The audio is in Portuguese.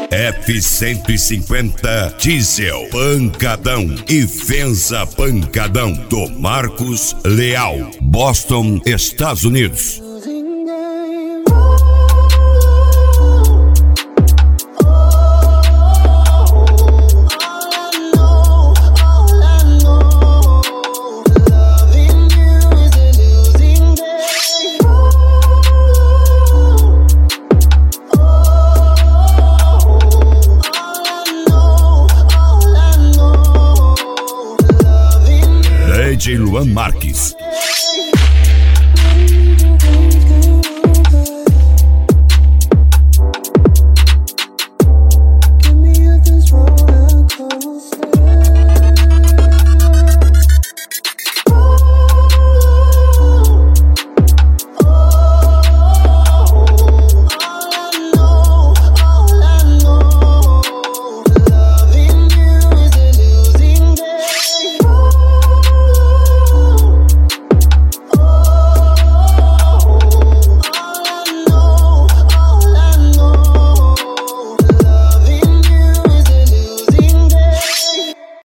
F-150 Diesel Pancadão e Venza Pancadão do Marcos Leal, Boston, Estados Unidos. DJ Luan Marques.